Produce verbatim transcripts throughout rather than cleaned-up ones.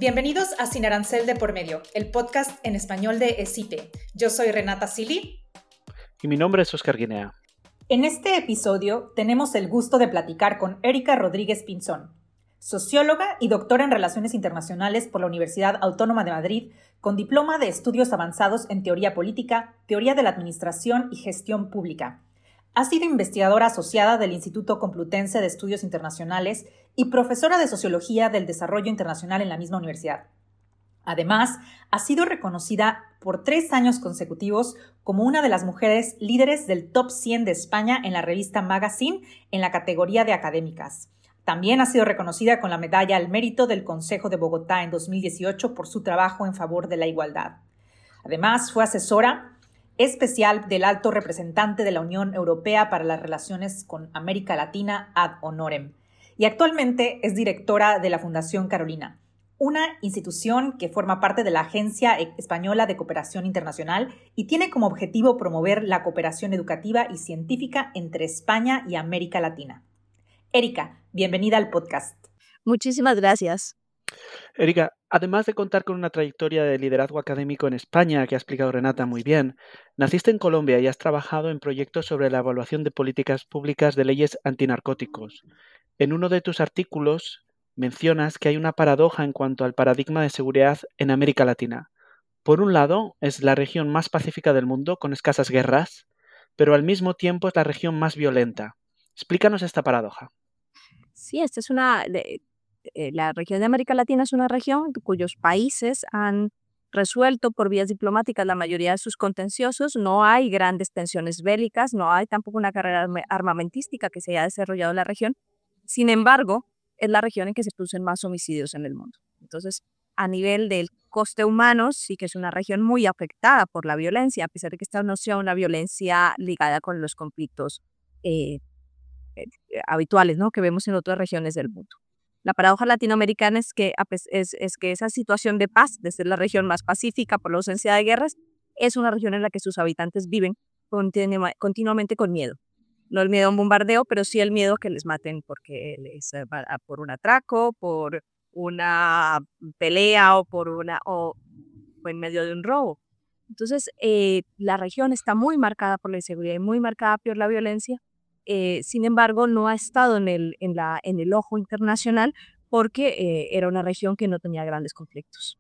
Bienvenidos a Sin Arancel de por Medio, el podcast en español de ESIPE. Yo soy Renata Sili. Y mi nombre es Óscar Guinea. En este episodio tenemos el gusto de platicar con Erika Rodríguez Pinzón, socióloga y doctora en Relaciones Internacionales por la Universidad Autónoma de Madrid, con diploma de estudios avanzados en teoría política, teoría de la administración y gestión pública. Ha sido investigadora asociada del Instituto Complutense de Estudios Internacionales y profesora de Sociología del Desarrollo Internacional en la misma universidad. Además, ha sido reconocida por tres años consecutivos como una de las mujeres líderes del top cien de España en la revista Magazine en la categoría de académicas. También ha sido reconocida con la Medalla al Mérito del Consejo de Bogotá en dos mil dieciocho por su trabajo en favor de la igualdad. Además, fue asesora especial del Alto Representante de la Unión Europea para las Relaciones con América Latina ad honorem y actualmente es directora de la Fundación Carolina, una institución que forma parte de la Agencia Española de Cooperación Internacional y tiene como objetivo promover la cooperación educativa y científica entre España y América Latina. Erika, bienvenida al podcast. Muchísimas gracias. Erika, además de contar con una trayectoria de liderazgo académico en España, que ha explicado Renata muy bien, naciste en Colombia y has trabajado en proyectos sobre la evaluación de políticas públicas de leyes antinarcóticos. En uno de tus artículos mencionas que hay una paradoja en cuanto al paradigma de seguridad en América Latina. Por un lado, es la región más pacífica del mundo, con escasas guerras, pero al mismo tiempo es la región más violenta. Explícanos esta paradoja. Sí, esta es una... De, eh, la región de América Latina es una región cuyos países han resuelto por vías diplomáticas la mayoría de sus contenciosos. No hay grandes tensiones bélicas, no hay tampoco una carrera armamentística que se haya desarrollado en la región. Sin embargo, es la región en que se producen más homicidios en el mundo. Entonces, a nivel del coste humano, sí que es una región muy afectada por la violencia, a pesar de que esta no sea una violencia ligada con los conflictos eh, eh, habituales, ¿no?, que vemos en otras regiones del mundo. La paradoja latinoamericana es que, es, es que esa situación de paz, de ser la región más pacífica por la ausencia de guerras, es una región en la que sus habitantes viven continu- continuamente con miedo. No el miedo a un bombardeo, pero sí el miedo a que les maten porque les, por un atraco, por una pelea o por una o, o en medio de un robo. Entonces, eh, la región está muy marcada por la inseguridad y muy marcada por la violencia. Eh, sin embargo, no ha estado en el, en la, en el ojo internacional porque eh, era una región que no tenía grandes conflictos.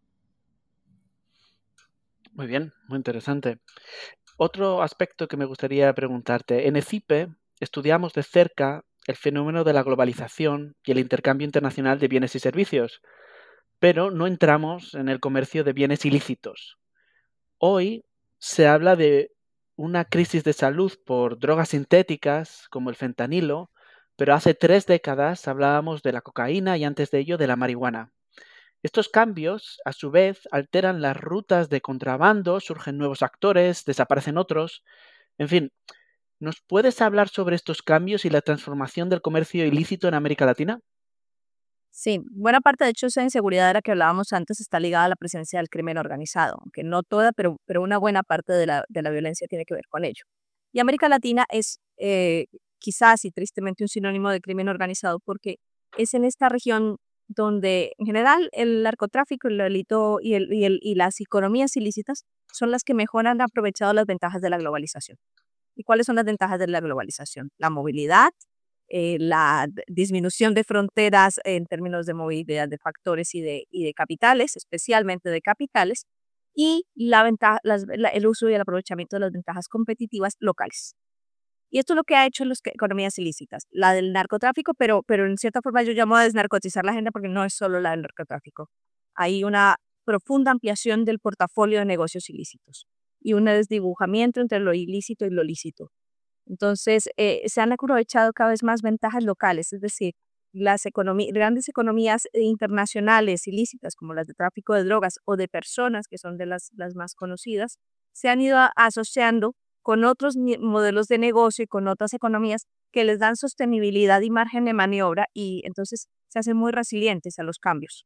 Muy bien, muy interesante. Otro aspecto que me gustaría preguntarte. En ESIPE estudiamos de cerca el fenómeno de la globalización y el intercambio internacional de bienes y servicios, pero no entramos en el comercio de bienes ilícitos. Hoy se habla de una crisis de salud por drogas sintéticas como el fentanilo, pero hace tres décadas hablábamos de la cocaína y antes de ello de la marihuana. Estos cambios, a su vez, alteran las rutas de contrabando, surgen nuevos actores, desaparecen otros. En fin, ¿nos puedes hablar sobre estos cambios y la transformación del comercio ilícito en América Latina? Sí, buena parte de hecho esa inseguridad de la que hablábamos antes está ligada a la presencia del crimen organizado, aunque no toda, pero, pero una buena parte de la, de la violencia tiene que ver con ello. Y América Latina es eh, quizás y tristemente un sinónimo de crimen organizado porque es en esta región donde en general el narcotráfico, el delito y, el, y, el, y las economías ilícitas son las que mejor han aprovechado las ventajas de la globalización. ¿Y cuáles son las ventajas de la globalización? La movilidad, eh, la d- disminución de fronteras en términos de movilidad de factores y de, y de capitales, especialmente de capitales, y la ventaja, las- la- el uso y el aprovechamiento de las ventajas competitivas locales. Y esto es lo que ha hecho en las economías ilícitas, la del narcotráfico, pero, pero en cierta forma yo llamo a desnarcotizar la agenda porque no es solo la del narcotráfico. Hay una profunda ampliación del portafolio de negocios ilícitos y un desdibujamiento entre lo ilícito y lo lícito. Entonces, eh, se han aprovechado cada vez más ventajas locales, es decir, las economí- grandes economías eh, internacionales ilícitas, como las de tráfico de drogas o de personas, que son de las, las más conocidas, se han ido a- asociando con otros ni- modelos de negocio y con otras economías que les dan sostenibilidad y margen de maniobra y entonces se hacen muy resilientes a los cambios.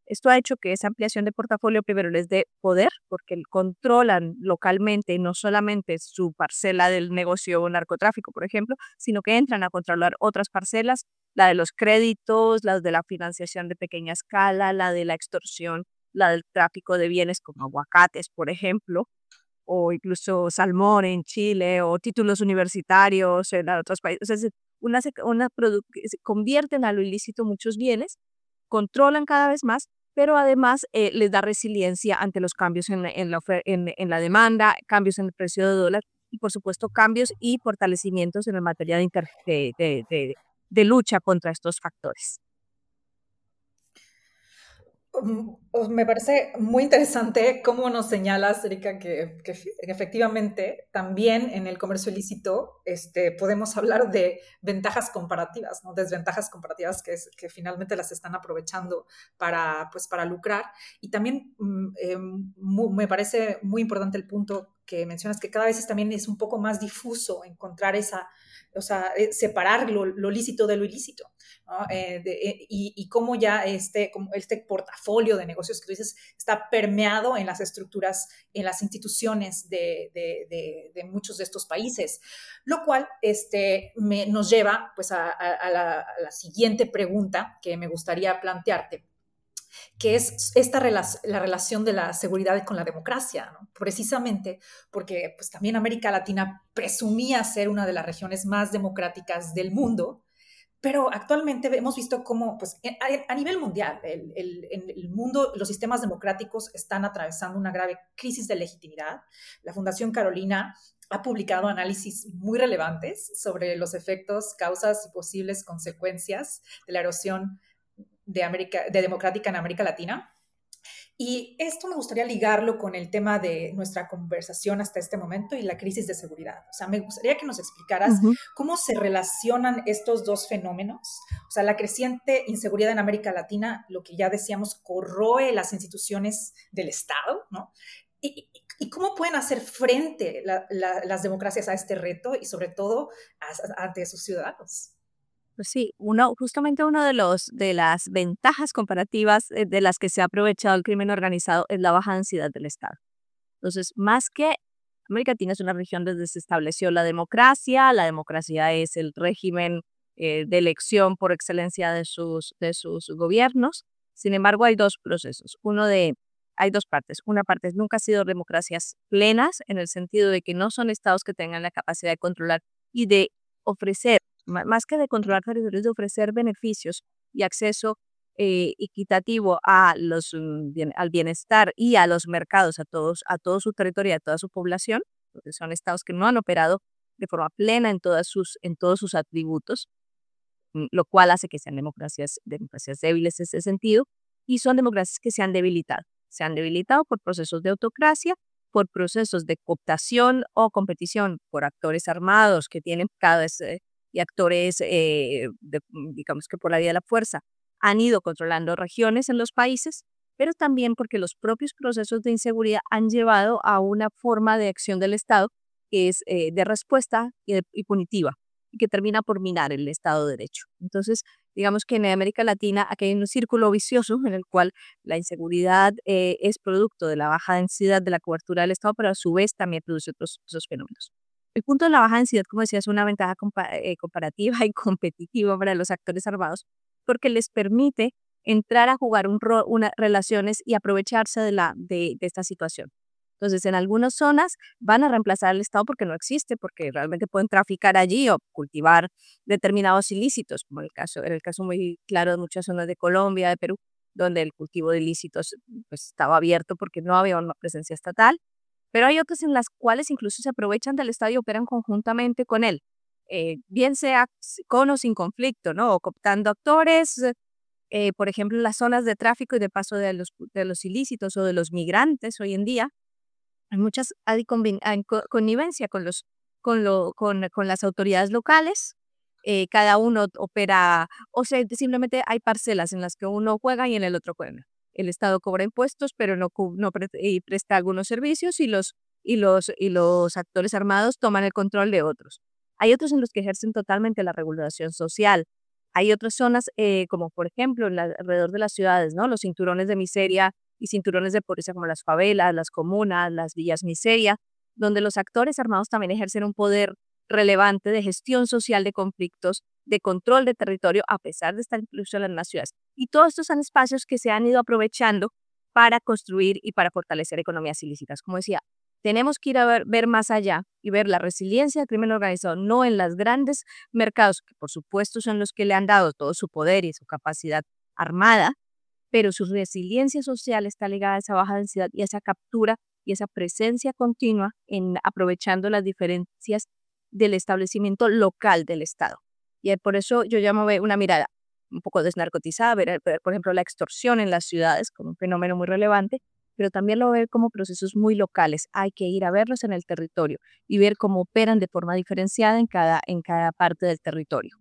Esto ha hecho que esa ampliación de portafolio primero les dé poder, porque controlan localmente no solamente su parcela del negocio narcotráfico, por ejemplo, sino que entran a controlar otras parcelas, la de los créditos, la de la financiación de pequeña escala, la de la extorsión, la del tráfico de bienes como aguacates, por ejemplo, o incluso salmón en Chile, o títulos universitarios en otros países. O sea, es una, una produ- se convierten a lo ilícito muchos bienes, controlan cada vez más, pero además eh, les da resiliencia ante los cambios en, la- en, la ofer- en, en la demanda, cambios en el precio de dólar y, por supuesto, cambios y fortalecimientos en la materia de, inter- de, de, de- de lucha contra estos factores. Mm, os- Me parece muy interesante cómo nos señalas, Erika, que, que efe- efectivamente también en el comercio ilícito este, podemos hablar de ventajas comparativas, ¿no? Desventajas comparativas que, es- que finalmente las están aprovechando para, pues, para lucrar. Y también mm, eh, mu- me parece muy importante el punto que mencionas, que cada vez es- también es un poco más difuso encontrar esa, o sea, eh, separar lo, lo lícito de lo ilícito. ¿No? Eh, de, eh, y, y cómo ya este, como este portafolio de negocios que tú dices está permeado en las estructuras, en las instituciones de, de, de, de muchos de estos países, lo cual este, me, nos lleva pues, a, a, a, la, a la siguiente pregunta que me gustaría plantearte, que es esta relación, la relación de la seguridad con la democracia, ¿no? Precisamente porque pues, también América Latina presumía ser una de las regiones más democráticas del mundo, pero actualmente hemos visto cómo, pues, a, a nivel mundial, el, el, en el mundo, los sistemas democráticos están atravesando una grave crisis de legitimidad. La Fundación Carolina ha publicado análisis muy relevantes sobre los efectos, causas y posibles consecuencias de la erosión de, América, de democrática en América Latina. Y esto me gustaría ligarlo con el tema de nuestra conversación hasta este momento y la crisis de seguridad. O sea, me gustaría que nos explicaras Ujú. cómo se relacionan estos dos fenómenos. O sea, la creciente inseguridad en América Latina, lo que ya decíamos, corroe las instituciones del Estado, ¿no? Y, y, y cómo pueden hacer frente la, la, las democracias a este reto y sobre todo a, a, ante sus ciudadanos. Pues sí, uno, justamente uno de los de las ventajas comparativas eh, de las que se ha aprovechado el crimen organizado es la baja densidad del Estado. Entonces, más que América Latina es una región donde se estableció la democracia, la democracia es el régimen eh, de elección por excelencia de sus, de sus gobiernos. Sin embargo, hay dos procesos. Uno de, hay dos partes. Una parte es nunca ha sido democracias plenas, en el sentido de que no son estados que tengan la capacidad de controlar y de ofrecer, ma- más que de controlar territorios, de ofrecer beneficios y acceso eh, equitativo a los, mm, bien- al bienestar y a los mercados, a todos, a todo su territorio y a toda su población, porque son estados que no han operado de forma plena en, todas sus, en todos sus atributos, mm, lo cual hace que sean democracias, democracias débiles en ese sentido, y son democracias que se han debilitado. Se han debilitado por procesos de autocracia, por procesos de cooptación o competición por actores armados que tienen cada vez, eh, y actores, eh, de- digamos que por la vía de la fuerza, han ido controlando regiones en los países, pero también porque los propios procesos de inseguridad han llevado a una forma de acción del Estado que es eh, de respuesta y, de- y punitiva, y que termina por minar el Estado de Derecho. Entonces, digamos que en América Latina aquí hay un círculo vicioso en el cual la inseguridad eh, es producto de la baja densidad de la cobertura del Estado, pero a su vez también produce otros esos fenómenos. El punto de la baja densidad, como decía, es una ventaja compa- eh, comparativa y competitiva para los actores armados, porque les permite entrar a jugar un rol, unas relaciones y aprovecharse de, la, de, de esta situación. Entonces, en algunas zonas van a reemplazar al Estado porque no existe, porque realmente pueden traficar allí o cultivar determinados ilícitos, como el caso, era el caso muy claro de muchas zonas de Colombia, de Perú, donde el cultivo de ilícitos pues, estaba abierto porque no había una presencia estatal, pero hay otras en las cuales incluso se aprovechan del Estado y operan conjuntamente con él, eh, bien sea s- con o sin conflicto, ¿no? O cooptando actores, eh, por ejemplo, en las zonas de tráfico y de paso de los, de los ilícitos o de los migrantes hoy en día, hay muchas hay conven- hay co- connivencia con los con lo con, con las autoridades locales. Eh, cada uno opera, o sea, simplemente hay parcelas en las que uno juega y en el otro juega. El Estado cobra impuestos, pero no, cu- no pre- y presta algunos servicios y los y los y los actores armados toman el control de otros. Hay otros en los que ejercen totalmente la regulación social. Hay otras zonas, eh, como por ejemplo en la- alrededor de las ciudades, ¿no? Los cinturones de miseria y cinturones de pobreza como las favelas, las comunas, las villas miseria, donde los actores armados también ejercen un poder relevante de gestión social de conflictos, de control de territorio, a pesar de estar incluso en las ciudades. Y todos estos son espacios que se han ido aprovechando para construir y para fortalecer economías ilícitas. Como decía, tenemos que ir a ver, ver más allá y ver la resiliencia del crimen organizado, no en los grandes mercados, que por supuesto son los que le han dado todo su poder y su capacidad armada, pero su resiliencia social está ligada a esa baja densidad y a esa captura y esa presencia continua en aprovechando las diferencias del establecimiento local del Estado. Y eh, por eso yo llamo ve, una mirada un poco desnarcotizada, ver, ver, por ejemplo, la extorsión en las ciudades como un fenómeno muy relevante, pero también lo veo como procesos muy locales. Hay que ir a verlos en el territorio y ver cómo operan de forma diferenciada en cada, en cada parte del territorio.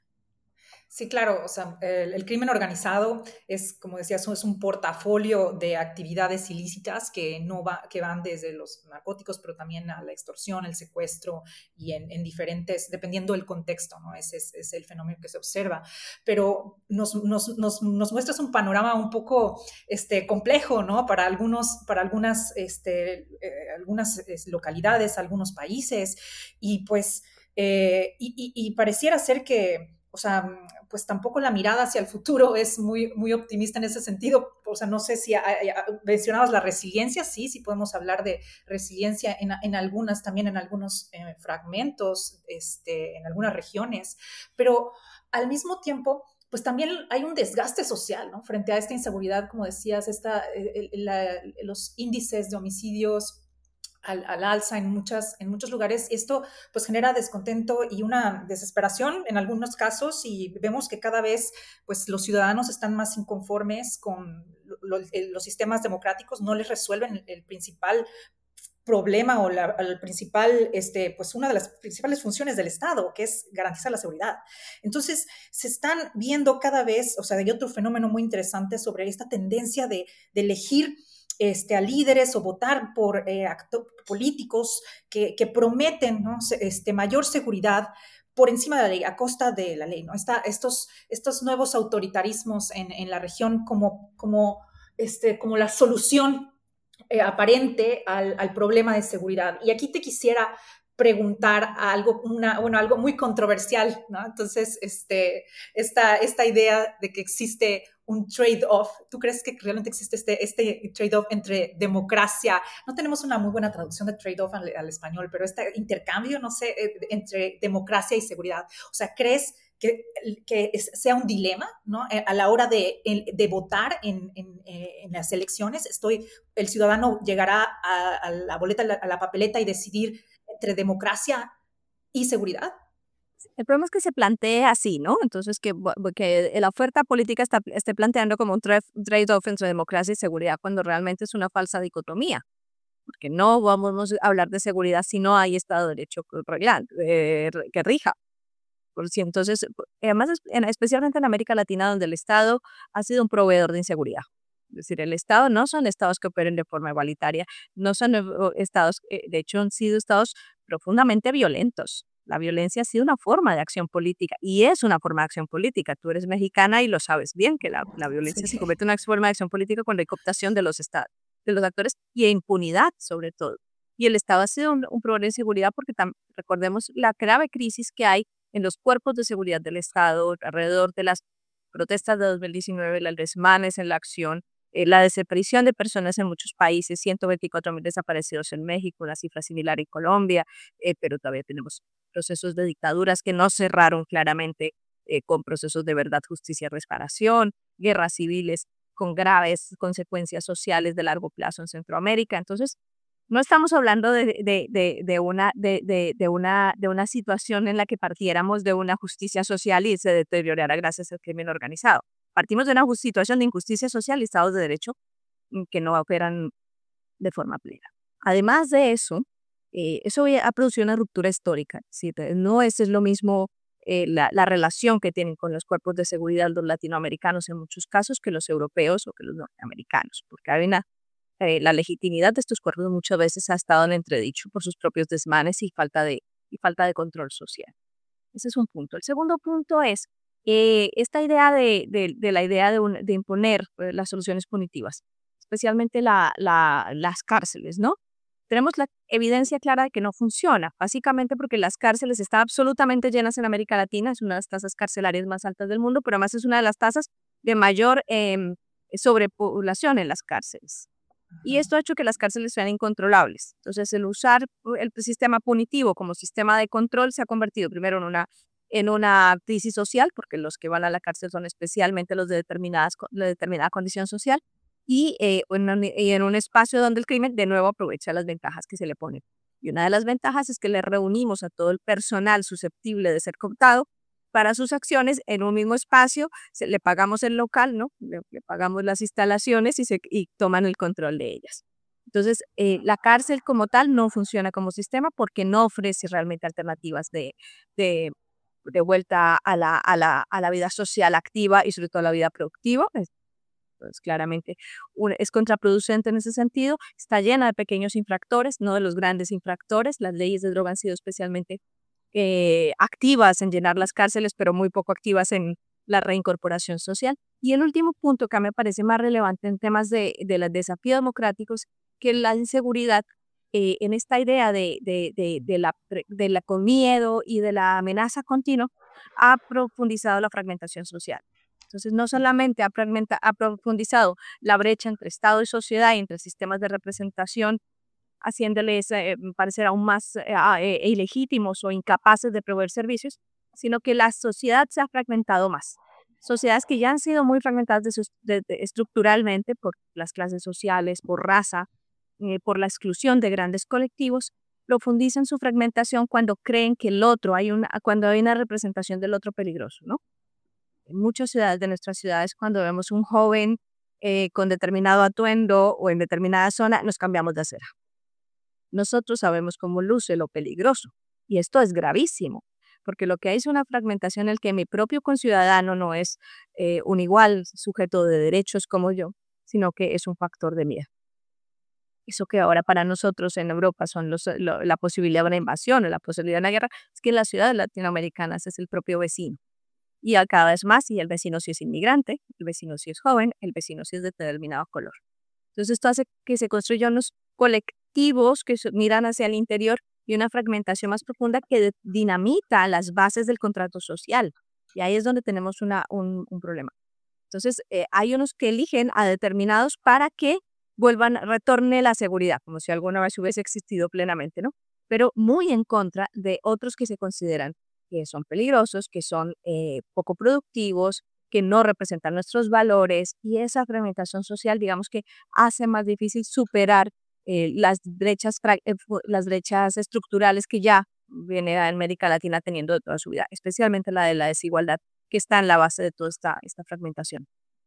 Sí, claro, o sea, el, el crimen organizado es, como decías, es un portafolio de actividades ilícitas que, no va, que van desde los narcóticos, pero también a la extorsión, el secuestro y en, en diferentes, dependiendo del contexto, ¿no? Ese es, es el fenómeno que se observa. Pero nos, nos, nos, nos muestras un panorama un poco este, complejo, ¿no? Para, algunos, para algunas, este, eh, algunas eh, localidades, algunos países, y pues, eh, y, y, y pareciera ser que, o sea, pues tampoco la mirada hacia el futuro es muy, muy optimista en ese sentido. O sea, no sé si a, a, mencionabas la resiliencia, sí, sí podemos hablar de resiliencia en, en algunas, también en algunos eh, fragmentos, este, en algunas regiones, pero al mismo tiempo, pues también hay un desgaste social, ¿no? Frente a esta inseguridad, como decías, esta, el, la, los índices de homicidios Al, al, alza en, muchas, en muchos lugares, y esto pues genera descontento y una desesperación en algunos casos, y vemos que cada vez pues los ciudadanos están más inconformes con lo, los sistemas democráticos, no les resuelven el, el principal problema o la, el principal, este, pues una de las principales funciones del Estado, que es garantizar la seguridad. Entonces, se están viendo cada vez, o sea, hay otro fenómeno muy interesante sobre esta tendencia de, de elegir Este, a líderes o votar por eh, actos políticos que, que prometen, ¿no? este, mayor seguridad por encima de la ley, a costa de la ley, ¿no? Está, estos, estos nuevos autoritarismos en, en la región como, como, este, como la solución eh, aparente al, al problema de seguridad. Y aquí te quisiera preguntar algo, una, bueno, algo muy controversial, ¿no? Entonces, este, esta, esta idea de que existe un trade-off, ¿tú crees que realmente existe este, este trade-off entre democracia? No tenemos una muy buena traducción de trade-off al, al español, pero este intercambio, no sé, entre democracia y seguridad. O sea, ¿crees que, que sea un dilema, ¿no? A la hora de, de votar en, en, en las elecciones? Estoy, el ciudadano llegará a, a la boleta, a la papeleta y decidir entre democracia y seguridad. El problema es que se plantea así, ¿no? Entonces, que, que la oferta política está, esté planteando como un trade-off entre democracia y seguridad cuando realmente es una falsa dicotomía, porque no vamos a hablar de seguridad si no hay Estado de Derecho eh, que rija. Por si entonces, además, especialmente en América Latina, donde el Estado ha sido un proveedor de inseguridad. Es decir, el Estado no son estados que operen de forma igualitaria, no son estados, de hecho, han sido estados profundamente violentos. La violencia ha sido una forma de acción política y es una forma de acción política. Tú eres mexicana y lo sabes bien, que la, la violencia sí. se convierte en una forma de acción política cuando hay cooptación de los estados, de los actores y impunidad sobre todo. Y el Estado ha sido un, un proveedor de inseguridad porque tam, recordemos la grave crisis que hay en los cuerpos de seguridad del Estado alrededor de las protestas de dos mil diecinueve, los desmanes en la acción, eh, la desaparición de personas en muchos países, ciento veinticuatro mil desaparecidos en México, una cifra similar en Colombia, eh, pero todavía tenemos procesos de dictaduras que no cerraron claramente eh, con procesos de verdad, justicia y reparación, guerras civiles con graves consecuencias sociales de largo plazo en Centroamérica. Entonces, no estamos hablando de, de, de, de, una, de, de, de, una, de una situación en la que partiéramos de una justicia social y se deteriorara gracias al crimen organizado. Partimos de una situación de injusticia social y estados de derecho que no operan de forma plena. Además de eso, eh, eso ha producido una ruptura histórica. ¿Sí? No es, es lo mismo eh, la, la relación que tienen con los cuerpos de seguridad los latinoamericanos en muchos casos que los europeos o que los norteamericanos, porque hay una Eh, la legitimidad de estos cuerpos muchas veces ha estado en entredicho por sus propios desmanes y falta de, y falta de control social. Ese es un punto. El segundo punto es eh, esta idea de, de- de la idea de, un- de imponer eh, las soluciones punitivas, especialmente la- la- las cárceles, ¿no? Tenemos la evidencia clara de que no funciona, básicamente porque las cárceles están absolutamente llenas en América Latina, es una de las tasas carcelarias más altas del mundo, pero además es una de las tasas de mayor em, sobrepoblación en las cárceles. Y esto ha hecho que las cárceles sean incontrolables. Entonces, el usar pu- el sistema punitivo como sistema de control se ha convertido primero en una, en una crisis social, porque los que van a la cárcel son especialmente los de, determinadas, co- de determinada condición social, y, eh, en un, y en un espacio donde el crimen de nuevo aprovecha las ventajas que se le ponen. Y una de las ventajas es que le reunimos a todo el personal susceptible de ser cooptado para sus acciones en un mismo espacio, se- le pagamos el local, ¿no? Le, le pagamos las instalaciones y, se, y toman el control de ellas. Entonces, eh, la cárcel como tal no funciona como sistema porque no ofrece realmente alternativas de, de, de vuelta a la, a, la, a la vida social activa y sobre todo a la vida productiva. Es, pues, claramente un- es contraproducente en ese sentido. Está llena de pequeños infractores, no de los grandes infractores. Las leyes de droga han sido especialmente eh, activas en llenar las cárceles, pero muy poco activas en la reincorporación social. Y el último punto que a mí me parece más relevante en temas de, de los desafíos democráticos, que la inseguridad, eh, en esta idea de, de, de, de la, pre- de la con miedo y de la amenaza continua, ha profundizado la fragmentación social. Entonces, no solamente ha, fragmenta- ha profundizado la brecha entre Estado y sociedad y entre sistemas de representación haciéndoles eh, parecer aún más eh, ah, eh, ilegítimos o incapaces de proveer servicios, sino que la sociedad se ha fragmentado más. Sociedades que ya han sido muy fragmentadas de sus- de- de- estructuralmente por las clases sociales, por raza, eh, por la exclusión de grandes colectivos, profundizan su fragmentación cuando creen que el otro, hay una, cuando hay una representación del otro peligroso, ¿no? En muchas ciudades de nuestras ciudades, cuando vemos un joven eh, con determinado atuendo o en determinada zona, nos cambiamos de acera. Nosotros sabemos cómo luce lo peligroso y esto es gravísimo, porque lo que hay es una fragmentación en el que mi propio conciudadano no es eh, un igual sujeto de derechos como yo, sino que es un factor de miedo. Eso que ahora para nosotros en Europa son los, lo- la posibilidad de una invasión o la posibilidad de una guerra, es que en las ciudades latinoamericanas es el propio vecino. Y a cada vez más, y el vecino si es inmigrante, el vecino si es joven, el vecino si es de determinado color. Entonces esto hace que se construyan unos colectivos que se- miran hacia el interior y una fragmentación más profunda que de- dinamita las bases del contrato social. Y ahí es donde tenemos una, un, un problema. Entonces, eh, hay unos que eligen a determinados para que vuelvan, retorne la seguridad, como si alguna vez hubiese existido plenamente, ¿no? Pero muy en contra de otros que se consideran que son peligrosos, que son eh, poco productivos, que no representan nuestros valores y esa fragmentación social, digamos que hace más difícil superar eh, las brechas, fra- eh, fu- las brechas estructurales que ya viene a América Latina teniendo de toda su vida, especialmente la de la desigualdad que está en la base de toda esta, esta fragmentación.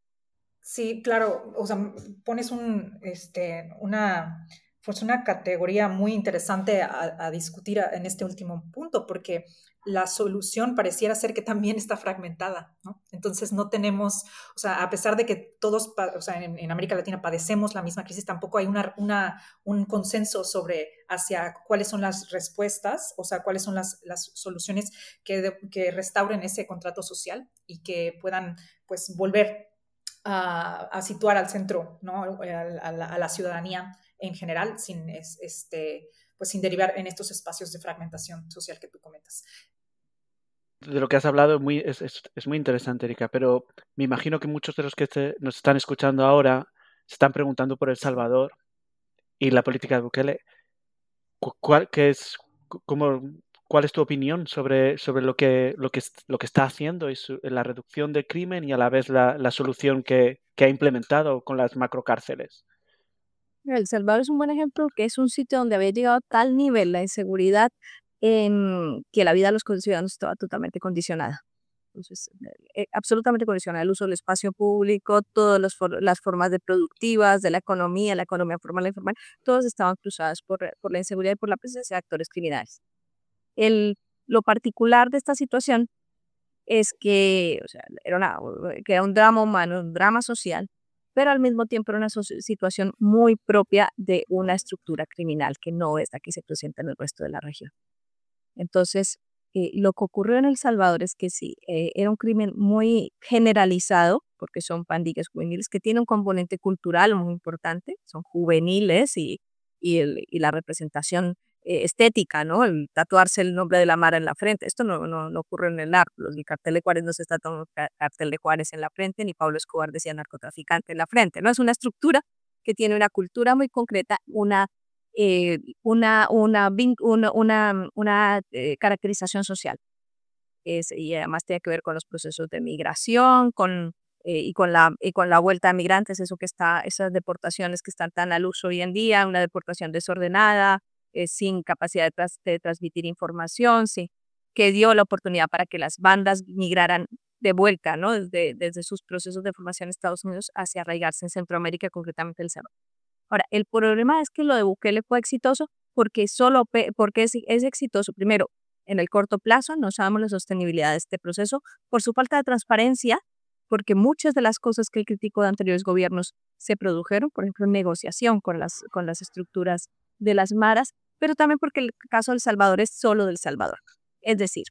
Sí, claro, o sea, pones un, este, una, pues una categoría muy interesante a, a discutir a- en este último punto, porque la solución pareciera ser que también está fragmentada, ¿no? Entonces no tenemos, o sea, a pesar de que todos, pa- o sea, en, en América Latina padecemos la misma crisis, tampoco hay una, una, un consenso sobre hacia cuáles son las respuestas, o sea, cuáles son las, las soluciones que, de- que restauren ese contrato social y que puedan, pues, volver a, a situar al centro, ¿no? a, a, la, a, la, ciudadanía en general, sin, es, este, pues, sin derivar en estos espacios de fragmentación social que tú comentas. De lo que has hablado muy, es, es, es muy interesante, Erika, pero me imagino que muchos de los que te, nos están escuchando ahora se están preguntando por El Salvador y la política de Bukele. ¿Cuál, qué es, cómo, ¿Cuál es tu opinión sobre, sobre lo, que, lo, que, lo que está haciendo y su, la reducción del crimen y a la vez la, la solución que, que ha implementado con las macrocárceles? Mira, El Salvador es un buen ejemplo que es un sitio donde había llegado a tal nivel la inseguridad en que la vida de los ciudadanos estaba totalmente condicionada. Entonces, eh, eh, absolutamente condicionada el uso del espacio público, todas las, for- las formas de productivas, de la economía, la economía formal e informal, todas estaban cruzadas por, eh, por la inseguridad y por la presencia de actores criminales. El, lo particular de esta situación es que, o sea, era, una, que era un drama humano, un drama social, pero al mismo tiempo era una soci- situación muy propia de una estructura criminal que no es la que se presenta en el resto de la región. Entonces, eh, lo que ocurrió en El Salvador es que sí, eh, era un crimen muy generalizado, porque son pandillas juveniles que tienen un componente cultural muy importante, son juveniles y, y, el- y la representación eh, estética, ¿no? El tatuarse el nombre de la Mara en la frente. Esto no, no, no ocurre en el narco. Los- El cartel de Juárez no se está tatuando ca- cartel de Juárez en la frente, ni Pablo Escobar decía narcotraficante en la frente, ¿no? Es una estructura que tiene una cultura muy concreta, una, eh, una, una, vin- una, una, una, eh, caracterización social. Es, y además tiene que ver con los procesos de migración, con, eh, y, con la, y con la vuelta de migrantes, eso que está, esas deportaciones que están tan al uso hoy en día, una deportación desordenada, eh, sin capacidad de, tras- de transmitir información, sí, que dio la oportunidad para que las bandas migraran de vuelta, ¿no? Desde, desde sus procesos de formación en Estados Unidos hacia arraigarse en Centroamérica, concretamente El Salvador. Ahora, el problema es que lo de Bukele fue exitoso porque solo pe- porque es, es exitoso, primero, en el corto plazo, no sabemos la sostenibilidad de este proceso, por su falta de transparencia, porque muchas de las cosas que él criticó de anteriores gobiernos se produjeron, por ejemplo, en negociación con las, con las estructuras de las maras, pero también porque el caso de El Salvador es solo del Salvador. Es decir,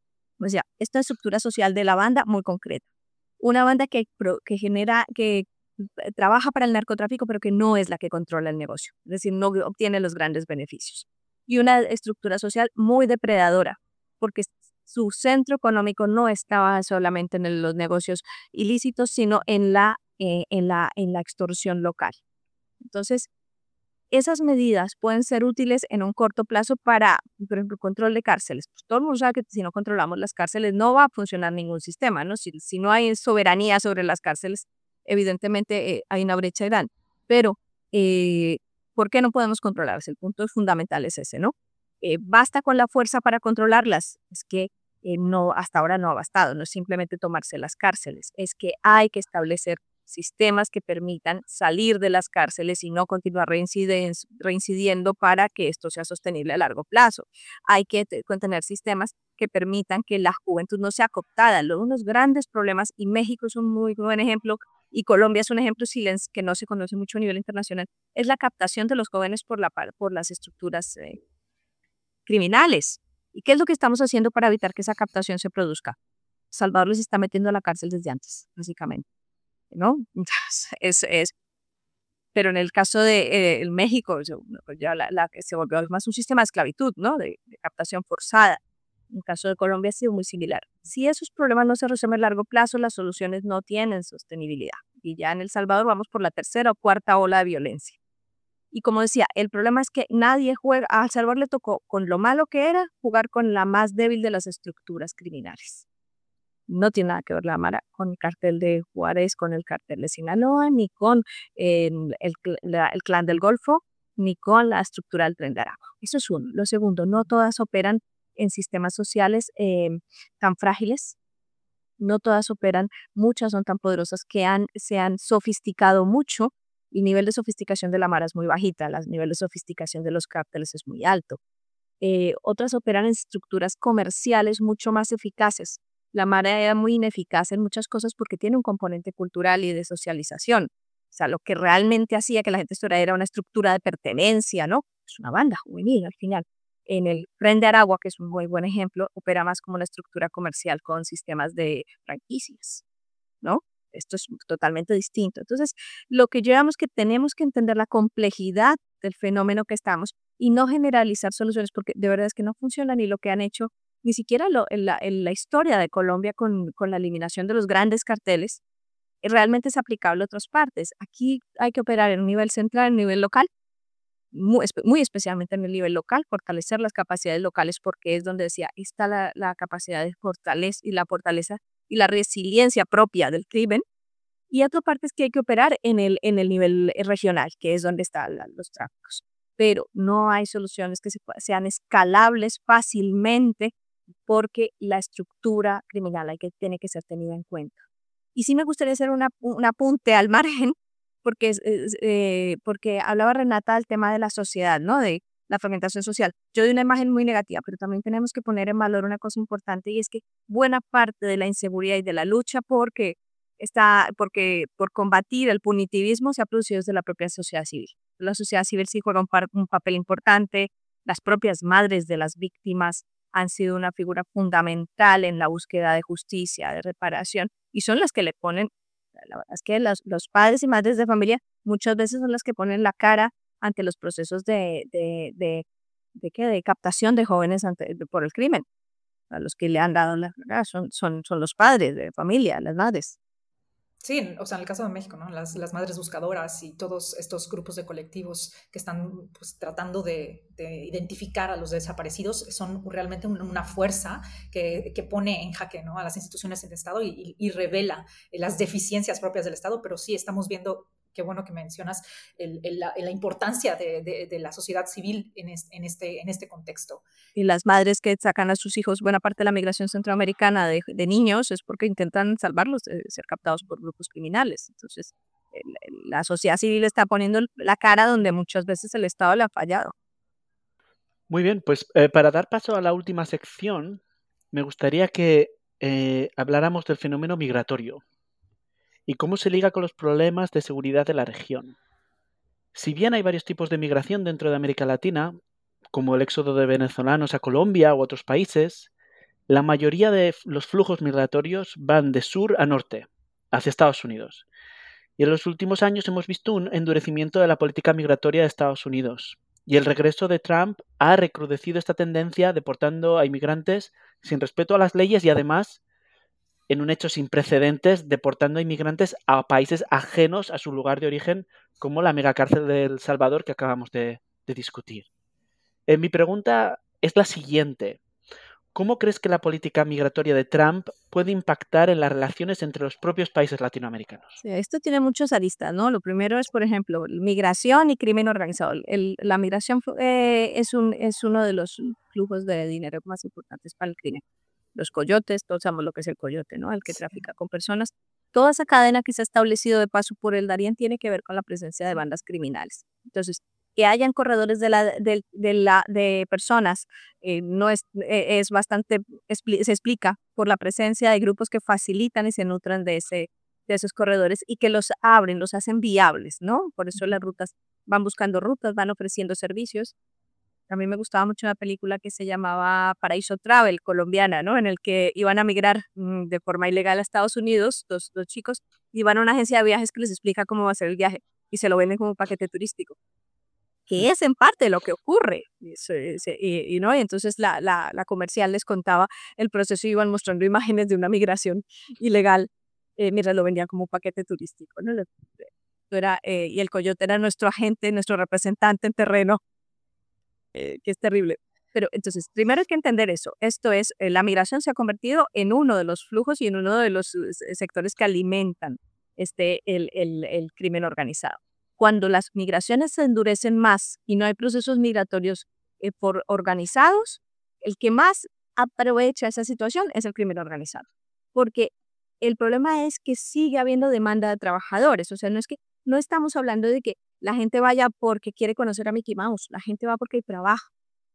o sea, esta estructura social de la banda muy concreta. Una banda que, pro- que genera, que eh, trabaja para el narcotráfico, pero que no es la que controla el negocio, es decir, no obtiene los grandes beneficios. Y una estructura social muy depredadora, porque s- su centro económico no estaba solamente en el- los negocios ilícitos, sino en la, eh, en la, en la extorsión local. Entonces, esas medidas pueden ser útiles en un corto plazo para, por ejemplo, control de cárceles. Pues todo el mundo sabe que si no controlamos las cárceles no va a funcionar ningún sistema, ¿no? Si, si no hay soberanía sobre las cárceles, evidentemente eh, hay una brecha grande. Pero, eh, ¿por qué no podemos controlarlas? El punto fundamental es ese, ¿no? Eh, ¿basta con la fuerza para controlarlas? Es que eh, no, hasta ahora no ha bastado, no es simplemente tomarse las cárceles, es que hay que establecer sistemas que permitan salir de las cárceles y no continuar reinciden- reincidiendo para que esto sea sostenible a largo plazo. Hay que te- tener sistemas que permitan que la juventud no sea cooptada. Lo- Unos grandes problemas, y México es un muy buen ejemplo, y Colombia es un ejemplo silen- que no se conoce mucho a nivel internacional, es la captación de los jóvenes por, la, par- por las estructuras eh, criminales. ¿Y qué es lo que estamos haciendo para evitar que esa captación se produzca? Salvador les está metiendo a la cárcel desde antes, básicamente. ¿No? Entonces, es, es, pero en el caso de eh, el México, yo- no, pues ya la, la que se volvió más un sistema de esclavitud, ¿no? De, de captación forzada. En el caso de Colombia ha sido muy similar. Si esos problemas no se resuelven a largo plazo, las soluciones no tienen sostenibilidad. Y ya en El Salvador vamos por la tercera o cuarta ola de violencia. Y como decía, el problema es que nadie juega, a El Salvador le tocó, con lo malo que era, jugar con la más débil de las estructuras criminales. No tiene nada que ver la Mara con el cartel de Juárez, con el cartel de Sinaloa, ni con eh, el, cl- la- el clan del Golfo, ni con la estructura del Tren de Aragua. Eso es uno. Lo segundo, no todas operan en sistemas sociales eh, tan frágiles, no todas operan, muchas son tan poderosas que han, se han sofisticado mucho. El nivel de sofisticación de la Mara es muy bajita, el nivel de sofisticación de los cárteles es muy alto. Eh, otras operan en estructuras comerciales mucho más eficaces. La Mara era muy ineficaz en muchas cosas porque tiene un componente cultural y de socialización. O sea, lo que realmente hacía que la gente estuviera era una estructura de pertenencia, ¿no? Es una banda juvenil al final. En el Tren de Aragua, que es un muy buen ejemplo, opera más como una estructura comercial con sistemas de franquicias, ¿no? Esto es totalmente distinto. Entonces, lo que llevamos que tenemos que entender la complejidad del fenómeno que estamos y no generalizar soluciones, porque de verdad es que no funcionan y lo que han hecho, ni siquiera lo, en, la, en la historia de Colombia con, con la eliminación de los grandes carteles, eh, realmente es aplicable a otras partes. Aquí hay que operar en un nivel central, en un nivel local, muy, espe- muy especialmente en el nivel local, fortalecer las capacidades locales, porque es donde decía, está la, la capacidad de fortaleza y la fortaleza y la resiliencia propia del crimen. Y otra parte es que hay que operar en el, en el nivel eh, regional, que es donde están la- los tráficos. Pero no hay soluciones que se pua- sean escalables fácilmente porque la estructura criminal hay que, tiene que ser tenida en cuenta. Y sí me gustaría hacer una, un apunte al margen, porque, es- es, eh, porque hablaba Renata del tema de la sociedad, ¿no? De la fragmentación social. Yo di una imagen muy negativa, pero también tenemos que poner en valor una cosa importante y es que buena parte de la inseguridad y de la lucha porque está, porque por combatir el punitivismo se ha producido desde la propia sociedad civil. La sociedad civil sí juega un, par- un papel importante, las propias madres de las víctimas han sido una figura fundamental en la búsqueda de justicia, de reparación, y son las que le ponen, la verdad es que los, los padres y madres de familia muchas veces son las que ponen la cara ante los procesos de, de, de, de, ¿qué? de captación de jóvenes ante, de- por el crimen. A los que le han dado la cara son, son, son los padres de familia, las madres. Sí, o sea, en el caso de México, ¿no? Las, las madres buscadoras y todos estos grupos de colectivos que están pues, tratando de, de identificar a los desaparecidos son realmente un- una fuerza que, que pone en jaque, ¿no? A las instituciones del Estado y, y- y revela las deficiencias propias del Estado, pero sí estamos viendo, qué bueno que mencionas, el- el- la, la importancia de, de- de la sociedad civil en, es- en este, en este contexto. Y las madres que sacan a sus hijos, buena parte de la migración centroamericana de, de niños es porque intentan salvarlos de ser captados por grupos criminales. Entonces, el- el- la sociedad civil está poniendo la cara donde muchas veces el Estado le ha fallado. Muy bien, pues eh, para dar paso a la última sección, me gustaría que eh, habláramos del fenómeno migratorio y cómo se liga con los problemas de seguridad de la región. Si bien hay varios tipos de migración dentro de América Latina, como el éxodo de venezolanos a Colombia u otros países, la mayoría de f- los flujos migratorios van de sur a norte, hacia Estados Unidos. Y en los últimos años hemos visto un endurecimiento de la política migratoria de Estados Unidos. Y el regreso de Trump ha recrudecido esta tendencia, deportando a inmigrantes sin respeto a las leyes y además, en un hecho sin precedentes, deportando a inmigrantes a países ajenos a su lugar de origen, como la megacárcel de El Salvador que acabamos de, de discutir. Eh, mi pregunta es la siguiente. ¿Cómo crees que la política migratoria de Trump puede impactar en las relaciones entre los propios países latinoamericanos? Sí, esto tiene muchos aristas, ¿no? Lo primero es, por ejemplo, migración y crimen organizado. El- la migración fu- eh, es, un, es uno de los flujos de dinero más importantes para el crimen. Los coyotes, todos sabemos lo que es el coyote, ¿no? El que Sí. trafica con personas. Toda esa cadena que se ha establecido de paso por el Darién tiene que ver con la presencia de bandas criminales. Entonces, que hayan corredores de, la, de, de la, de personas eh, no es, eh, es bastante, expli- se explica por la presencia de grupos que facilitan y se nutren de, ese, de esos corredores y que los abren, los hacen viables, ¿no? Por eso las rutas van buscando rutas, van ofreciendo servicios. A mí me gustaba mucho una película que se llamaba Paraíso Travel, colombiana, ¿no? En el que iban a migrar mm, de forma ilegal a Estados Unidos, dos, dos chicos, y van a una agencia de viajes que les explica cómo va a ser el viaje y se lo venden como un paquete turístico, que es en parte lo que ocurre. Y, se- se- y- y, ¿no? Y entonces la, la, la comercial les contaba el proceso y iban mostrando imágenes de una migración ilegal eh, mientras lo vendían como un paquete turístico, ¿no? Le- Era, eh, y el coyote era nuestro agente, nuestro representante en terreno eh, que es terrible. Pero entonces, primero hay que entender eso. Esto es, eh, la migración se ha convertido en uno de los flujos y en uno de los eh, se- sectores que alimentan este, el, el, el crimen organizado. Cuando las migraciones se endurecen más y no hay procesos migratorios eh, por organizados, el que más aprovecha esa situación es el crimen organizado. Porque el problema es que sigue habiendo demanda de trabajadores. O sea, no es que no estamos hablando de que la gente vaya porque quiere conocer a Mickey Mouse, la gente va porque hay trabajo.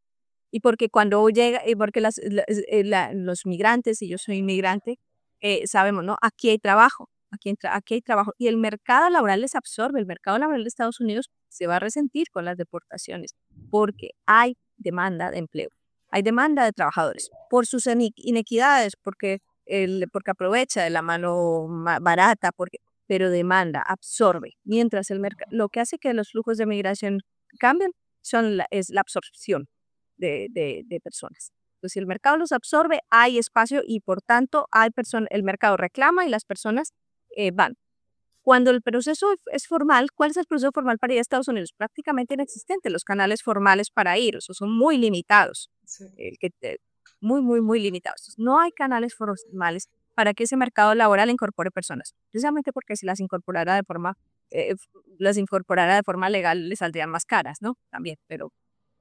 Y porque cuando llega, y porque las, la- eh, la- los migrantes, y yo soy inmigrante, eh, sabemos, ¿no? Aquí hay trabajo, aquí, hay tra- aquí hay trabajo. Y el mercado laboral les absorbe, el mercado laboral de Estados Unidos se va a resentir con las deportaciones, porque hay demanda de empleo, hay demanda de trabajadores, por sus ini- inequidades, porque, el, porque aprovecha de la mano ma- barata, porque, pero demanda, absorbe. Mientras el mercado, lo que hace que los flujos de migración cambien son la- es la absorción de, de, de personas. Entonces, si el mercado los absorbe, hay espacio y por tanto hay person- el mercado reclama y las personas eh, van. Cuando el proceso es es formal, ¿cuál es el proceso formal para ir a Estados Unidos? Prácticamente inexistente. Los canales formales para ir, o sea, son muy limitados. Sí. El que te- muy, muy, muy limitados. Entonces, no hay canales formales para que ese mercado laboral incorpore personas. Precisamente porque si las incorporara de forma, eh, f- las incorporara de forma legal, les saldrían más caras, ¿no? También, pero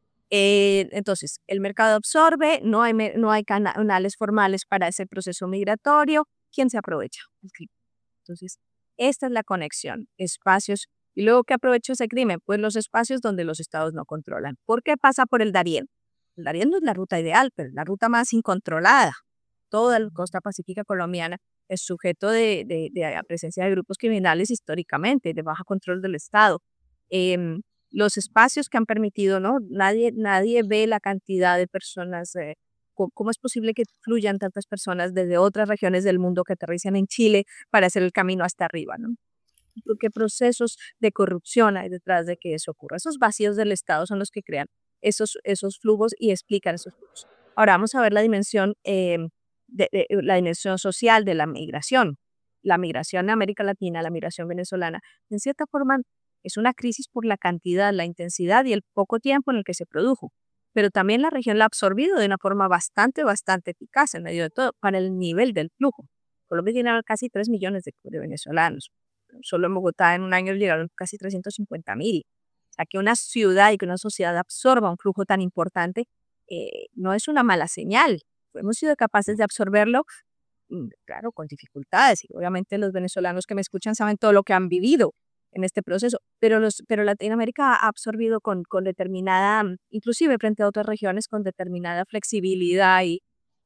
eh, entonces, el mercado absorbe, no hay, me- no hay cana- canales formales para ese proceso migratorio. ¿Quién se aprovecha? El crimen. Entonces, esta es la conexión, espacios. ¿Y luego qué aprovecha ese crimen? Pues los espacios donde los estados no controlan. ¿Por qué pasa por el Darién? El Darién no es la ruta ideal, pero es la ruta más incontrolada. Toda la costa pacífica colombiana es sujeto de, de, de la presencia de grupos criminales históricamente, de baja control del Estado. Em, los espacios que han permitido, ¿no? Nadie, nadie ve la cantidad de personas eh, ¿Cómo es posible que fluyan tantas personas desde otras regiones del mundo que aterrizan en Chile para hacer el camino hasta arriba, ¿no? ¿Qué procesos de corrupción hay detrás de que eso ocurra? Esos vacíos del Estado son los que crean esos, esos flujos y explican esos flujos. Ahora vamos a ver la dimensión, eh, de, de, la dimensión social de la migración. La migración en América Latina, la migración venezolana, en cierta forma es una crisis por la cantidad, la intensidad y el poco tiempo en el que se produjo. Pero también la región la ha absorbido de una forma bastante, bastante eficaz en medio de todo, para el nivel del flujo. Colombia tiene casi tres millones de, de venezolanos. Solo en Bogotá en un año llegaron casi trescientos cincuenta mil. O sea, que una ciudad y que una sociedad absorba un flujo tan importante eh, no es una mala señal. Hemos sido capaces de absorberlo, claro, con dificultades. Y obviamente los venezolanos que me escuchan saben todo lo que han vivido en este proceso, pero, los, pero Latinoamérica ha absorbido con, con determinada, inclusive frente a otras regiones, con determinada flexibilidad y,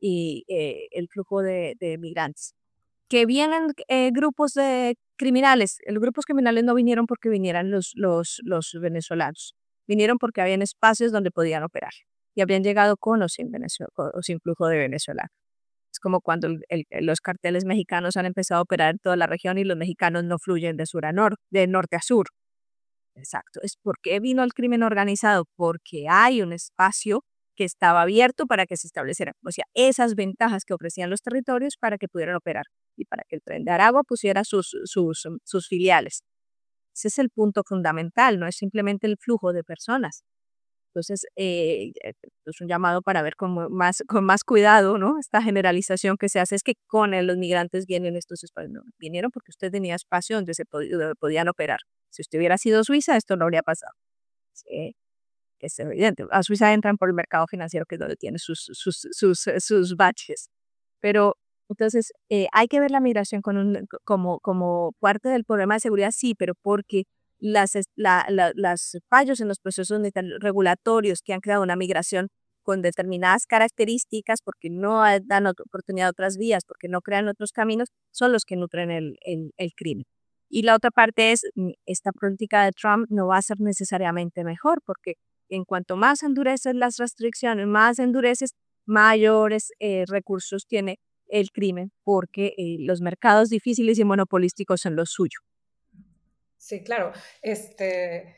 y eh, el flujo de, de migrantes. Que vienen eh, grupos de criminales, los grupos criminales no vinieron porque vinieran los, los, los venezolanos, vinieron porque habían espacios donde podían operar y habían llegado con o sin, Venezuela, o sin flujo de venezolanos. Es como cuando el, el, los carteles mexicanos han empezado a operar en toda la región y los mexicanos no fluyen de sur a norte, de norte a sur. Exacto. ¿Es por qué vino el crimen organizado? Porque hay un espacio que estaba abierto para que se establecieran, o sea, esas ventajas que ofrecían los territorios para que pudieran operar y para que el Tren de Aragua pusiera sus, sus, sus filiales. Ese es el punto fundamental, no es simplemente el flujo de personas. Entonces, eh, es un llamado para ver con más, con más cuidado, ¿no? Esta generalización que se hace es que con los migrantes vienen estos espacios. No, vinieron porque usted tenía espacio donde se pod donde podían operar. Si usted hubiera sido Suiza, esto no habría pasado. Sí, es evidente. A Suiza entran por el mercado financiero, que es donde tiene sus, sus, sus, sus baches. Pero, entonces, eh, hay que ver la migración con un, como, como parte del problema de seguridad, sí, pero porque Las, la, la, las fallos en los procesos regulatorios que han creado una migración con determinadas características, porque no dan oportunidad a otras vías, porque no crean otros caminos, son los que nutren el, el, el crimen. Y la otra parte es, esta política de Trump no va a ser necesariamente mejor, porque en cuanto más endureces las restricciones, más endureces, mayores eh, recursos tiene el crimen, porque eh, los mercados difíciles y monopolísticos son los suyos. Sí, claro. Este,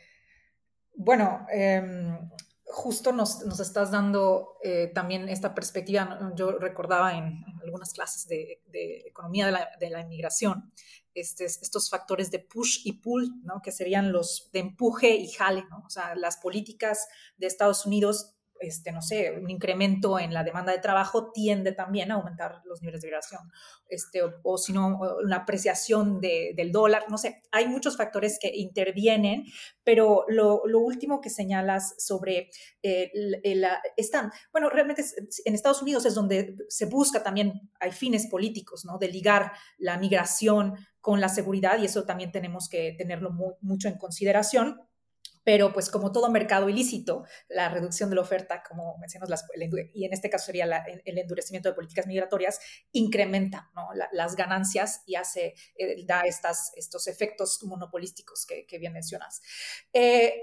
bueno, eh, justo nos, nos estás dando eh, también esta perspectiva. Yo recordaba en, en algunas clases de, de economía de la, de la inmigración, este, estos factores de push y pull, ¿no? Que serían los de empuje y jale, ¿no? O sea, las políticas de Estados Unidos, este, no sé, un incremento en la demanda de trabajo tiende también a aumentar los niveles de migración, este, o, o si no, una apreciación de, del dólar, no sé, hay muchos factores que intervienen, pero lo, lo último que señalas sobre eh, la, están, bueno, realmente en Estados Unidos es donde se busca también, hay fines políticos, ¿no? De ligar la migración con la seguridad, y eso también tenemos que tenerlo muy, mucho en consideración. Pero pues como todo mercado ilícito, la reducción de la oferta, como mencionas, las, el, y en este caso sería la, el endurecimiento de políticas migratorias, incrementa, ¿no? la, las ganancias y hace, eh, da estas, estos efectos monopolísticos que, que bien mencionas. Eh,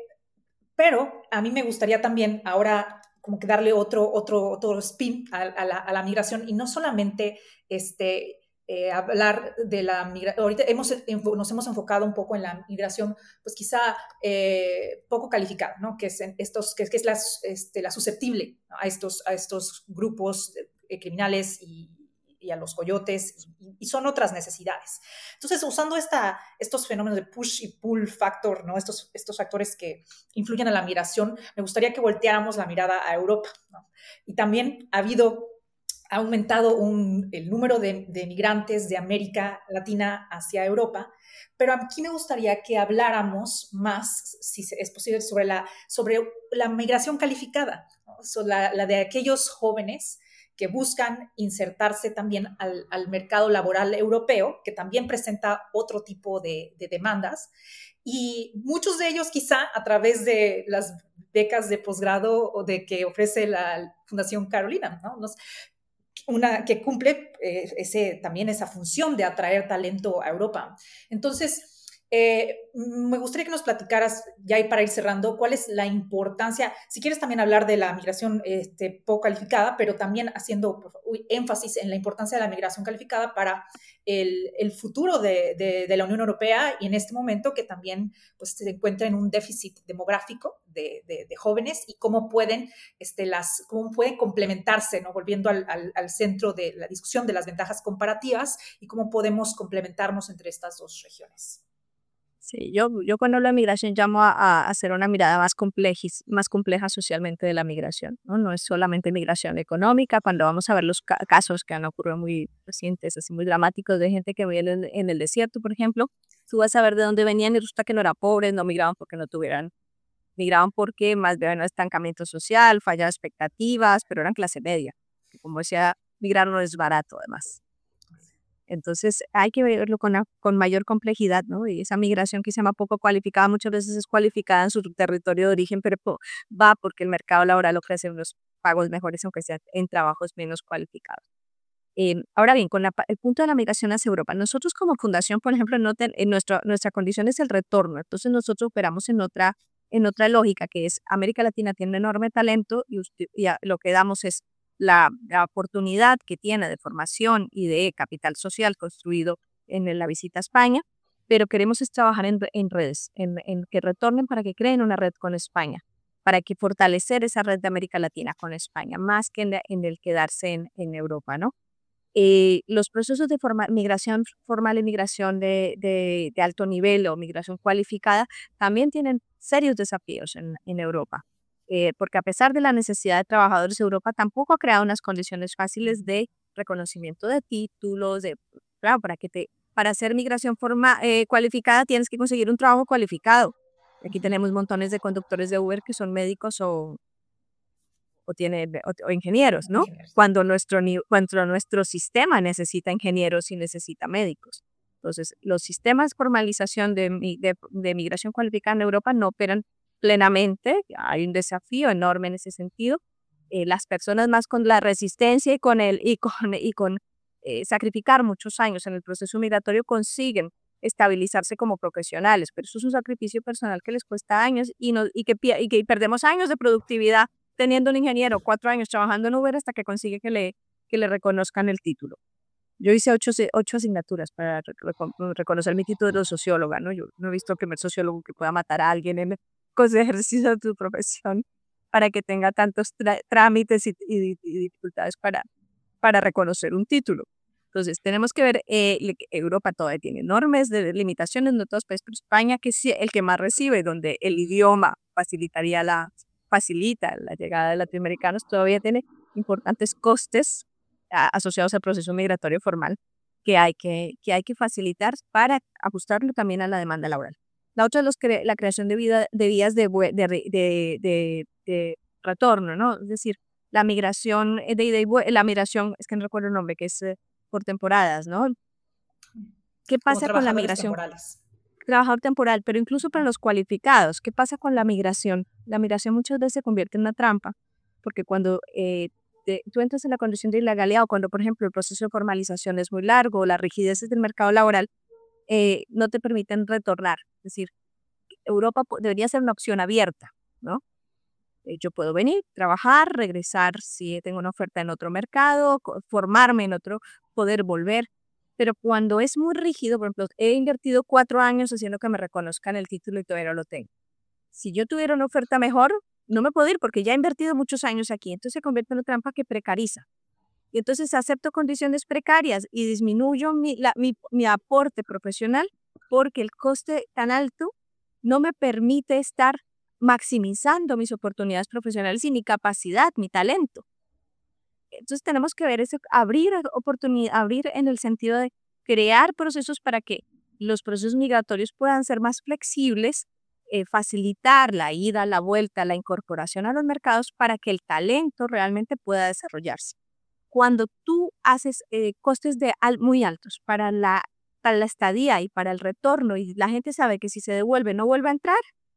pero a mí me gustaría también ahora como que darle otro, otro, otro spin a, a, la, a la migración, y no solamente este... Eh, hablar de la migración. Ahorita hemos, nos hemos enfocado un poco en la migración, pues quizá eh, poco calificada, ¿no? Que es, estos, que, que es la, este, la susceptible, ¿no? a, estos, a estos grupos eh, criminales y, y a los coyotes, y, y son otras necesidades. Entonces, usando esta, estos fenómenos de push y pull factor, ¿no? estos, estos factores que influyen a la migración, me gustaría que volteáramos la mirada a Europa, ¿no? Y también ha habido ha aumentado un, el número de, de migrantes de América Latina hacia Europa, pero aquí me gustaría que habláramos más, si es posible, sobre la, sobre la migración calificada, ¿no? So, la, la de aquellos jóvenes que buscan insertarse también al, al mercado laboral europeo, que también presenta otro tipo de, de demandas, y muchos de ellos quizá a través de las becas de posgrado o de que ofrece la Fundación Carolina, ¿no? Nos, Una, que cumple eh, ese, también esa función de atraer talento a Europa. Entonces, Eh, me gustaría que nos platicaras, ya para ir cerrando, cuál es la importancia, si quieres también hablar de la migración este, poco calificada, pero también haciendo uy, énfasis en la importancia de la migración calificada para el, el futuro de, de, de la Unión Europea y en este momento que también pues, se encuentra en un déficit demográfico de, de, de jóvenes y cómo pueden, este, las, cómo pueden complementarse, ¿no? Volviendo al, al, al centro de la discusión de las ventajas comparativas y cómo podemos complementarnos entre estas dos regiones. Sí, yo, yo cuando hablo de migración llamo a, a hacer una mirada más, complejis, más compleja socialmente de la migración, ¿no? No es solamente migración económica, cuando vamos a ver los ca casos que han ocurrido muy recientes, así muy dramáticos, de gente que vive en, en el desierto, por ejemplo, tú vas a ver de dónde venían y resulta que no eran pobres, no migraban porque no tuvieran, migraban porque más bien estancamiento social, falla de expectativas, pero eran clase media. Como decía, migrar no es barato además. Entonces hay que verlo con, la- con mayor complejidad, ¿no? Y esa migración que se llama poco cualificada muchas veces es cualificada en su territorio de origen, pero po- va porque el mercado laboral ofrece unos pagos mejores, aunque sea en trabajos menos cualificados. Eh, ahora bien, con la pa- el punto de la migración hacia Europa, nosotros como fundación, por ejemplo, no ten- en nuestra, nuestra condición es el retorno, entonces nosotros operamos en otra, en otra lógica, que es América Latina tiene enorme talento y, usted- y a- lo que damos es la, la oportunidad que tiene de formación y de capital social construido en la visita a España, pero queremos es trabajar en, re- en redes, en, en que retornen para que creen una red con España, para que fortalecer esa red de América Latina con España, más que en, la- en el quedarse en, en Europa, ¿no? Eh, los procesos de forma- migración formal y migración de, de- de alto nivel o migración cualificada también tienen serios desafíos en, en Europa, eh, porque a pesar de la necesidad de trabajadores, Europa tampoco ha creado unas condiciones fáciles de reconocimiento de títulos, de, claro, para que te, para hacer migración forma, eh, cualificada tienes que conseguir un trabajo cualificado. Aquí tenemos montones de conductores de Uber que son médicos o, o, tiene, o, o ingenieros, ¿no? Ingenieros. Cuando nuestro, ni- cuando nuestro sistema necesita ingenieros y necesita médicos. Entonces, los sistemas de formalización de, mi- de, de migración cualificada en Europa no operan plenamente. Hay un desafío enorme en ese sentido. Eh, las personas más con la resistencia y con, el, y con, y con eh, sacrificar muchos años en el proceso migratorio consiguen estabilizarse como profesionales, pero eso es un sacrificio personal que les cuesta años y, no, y, que, pie- y que perdemos años de productividad teniendo un ingeniero cuatro años trabajando en Uber hasta que consigue que le, que le reconozcan el título. Yo hice ocho, se- ocho asignaturas para re- reco- reconocer mi título de socióloga, ¿no? Yo no he visto el primer sociólogo que pueda matar a alguien en el con el ejercicio de tu profesión para que tenga tantos tra- trámites y, y- y dificultades para, para reconocer un título. Entonces, tenemos que ver, eh, le- que Europa todavía tiene enormes de- limitaciones, no todos los países, pero España, que es el que más recibe, donde el idioma facilitaría la, facilita la llegada de latinoamericanos, todavía tiene importantes costes a- asociados al proceso migratorio formal que hay que, que hay que facilitar para ajustarlo también a la demanda laboral. La otra es los cre- la creación de, vida, de vías de, vue- de, re- de, de- de retorno, ¿no? Es decir, la migración eh, de ida y vue- la migración, es que no recuerdo el nombre, que es eh, por temporadas, ¿no? ¿Qué Como pasa con la trabajadores migración? temporales. Trabajador temporal, pero incluso para los cualificados, ¿qué pasa con la migración? La migración muchas veces se convierte en una trampa, porque cuando eh, te- tú entras en la condición de ilegalidad o cuando, por ejemplo, el proceso de formalización es muy largo o las rigideces del mercado laboral eh, no te permiten retornar. Es decir, Europa po- debería ser una opción abierta, ¿no? Eh, Yo puedo venir, trabajar, regresar si tengo una oferta en otro mercado, co- formarme en otro, poder volver. Pero cuando es muy rígido, por ejemplo, he invertido cuatro años haciendo que me reconozcan el título y todavía no lo tengo. Si yo tuviera una oferta mejor, no me puedo ir porque ya he invertido muchos años aquí. Entonces se convierte en una trampa que precariza. Y entonces acepto condiciones precarias y disminuyo mi, la- mi, mi aporte profesional porque el coste tan alto no me permite estar maximizando mis oportunidades profesionales y mi capacidad, mi talento. Entonces tenemos que ver eso, abrir oportunidad, abrir en el sentido de crear procesos para que los procesos migratorios puedan ser más flexibles, eh, facilitar la ida, la vuelta, la incorporación a los mercados para que el talento realmente pueda desarrollarse. Cuando tú haces eh, costes de al- muy altos para la, para la estadía y para el retorno y la gente sabe que si se devuelve no vuelve a entrar,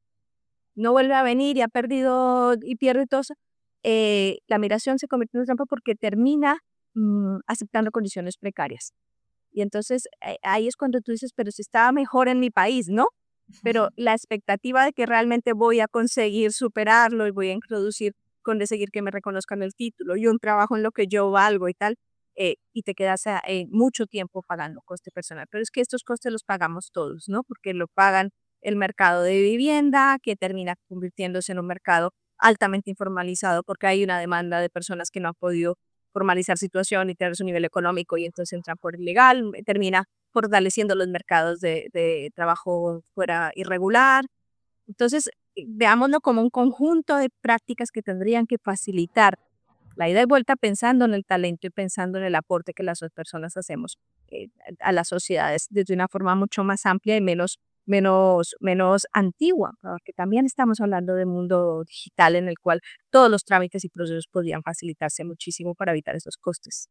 no vuelve a venir y ha perdido y pierde todo eso, eh, la migración se convierte en una trampa porque termina mm, aceptando condiciones precarias. Y entonces eh, ahí es cuando tú dices, pero si estaba mejor en mi país, ¿no? Pero la expectativa de que realmente voy a conseguir superarlo y voy a introducir, conseguir que me reconozcan el título y un trabajo en lo que yo valgo y tal, eh, y te quedas a- eh, mucho tiempo pagando coste personal. Pero es que estos costes los pagamos todos, ¿no? Porque lo pagan el mercado de vivienda, que termina convirtiéndose en un mercado altamente informalizado porque hay una demanda de personas que no han podido formalizar situación y tener su nivel económico y entonces entran por ilegal, termina fortaleciendo los mercados de, de trabajo fuera irregular. Entonces, eh, veámoslo como un conjunto de prácticas que tendrían que facilitar la ida y vuelta pensando en el talento y pensando en el aporte que las dos personas hacemos eh, a las sociedades desde una forma mucho más amplia y menos, menos, menos antigua, porque también estamos hablando de un mundo digital en el cual todos los trámites y procesos podrían facilitarse muchísimo para evitar esos costes.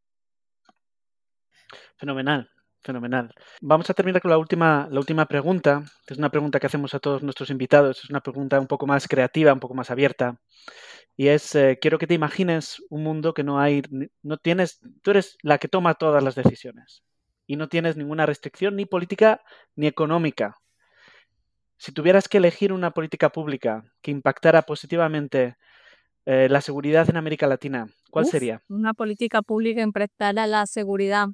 Fenomenal, fenomenal. Vamos a terminar con la última, la última pregunta, que es una pregunta que hacemos a todos nuestros invitados. Es una pregunta un poco más creativa, un poco más abierta. Y es, eh, quiero que te imagines un mundo que no hay, ni- no tienes, tú eres la que toma todas las decisiones y no tienes ninguna restricción ni política ni económica. Si tuvieras que elegir una política pública que impactara positivamente eh, la seguridad en América Latina, ¿cuál Uf, sería? una política pública en prestar a la seguridad.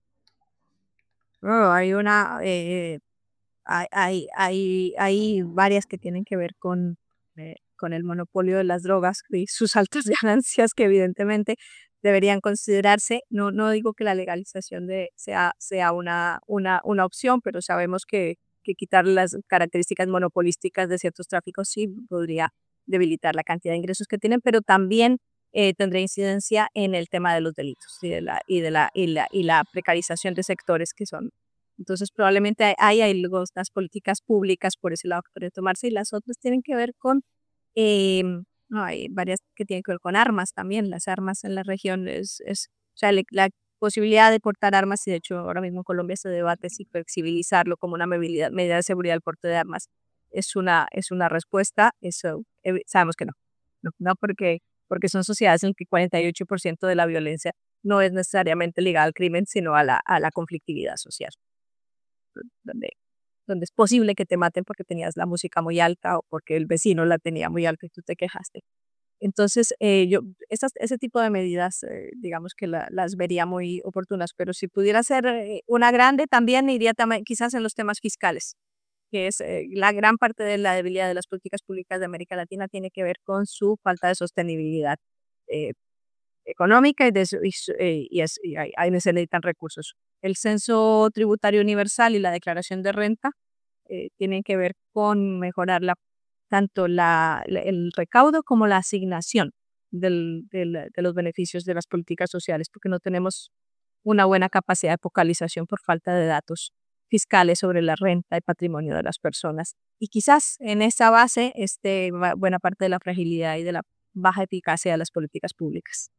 Oh, hay una, eh, hay, hay, hay, hay varias que tienen que ver con, eh, con el monopolio de las drogas y sus altas ganancias que evidentemente deberían considerarse. No, no digo que la legalización de, sea, sea una, una, una opción, pero sabemos que, que quitar las características monopolísticas de ciertos tráficos sí podría debilitar la cantidad de ingresos que tienen, pero también eh, tendría incidencia en el tema de los delitos y de la, y de la, y la, y la precarización de sectores que son. Entonces, probablemente hay, hay algunas políticas públicas por ese lado que podrían tomarse y las otras tienen que ver con, em, no, hay varias que tienen que ver con armas también. Las armas en la región es, es o sea, le- la posibilidad de portar armas, y de hecho ahora mismo en Colombia se debate si flexibilizarlo como una medida, medida de seguridad del porte de armas es una, es una respuesta. Eso eh, sabemos que no, no, no porque, porque son sociedades en las que cuarenta y ocho por ciento de la violencia no es necesariamente ligada al crimen, sino a la, a la conflictividad social donde, donde es posible que te maten porque tenías la música muy alta o porque el vecino la tenía muy alta y tú te quejaste. Entonces, eh, yo, esas, ese tipo de medidas, eh, digamos que la- las vería muy oportunas, pero si pudiera ser eh, una grande, también iría tama- quizás en los temas fiscales, que es eh, la gran parte de la debilidad de las políticas públicas de América Latina tiene que ver con su falta de sostenibilidad eh, económica y, de su- y, su- eh, y es- y ahí, ahí se necesitan recursos. El censo tributario universal y la declaración de renta eh, tienen que ver con mejorar la, tanto la, la- el recaudo como la asignación del- del- de los beneficios de las políticas sociales, porque no tenemos una buena capacidad de focalización por falta de datos fiscales sobre la renta y patrimonio de las personas. Y quizás en esa base esté ba- buena parte de la fragilidad y de la baja eficacia de las políticas públicas.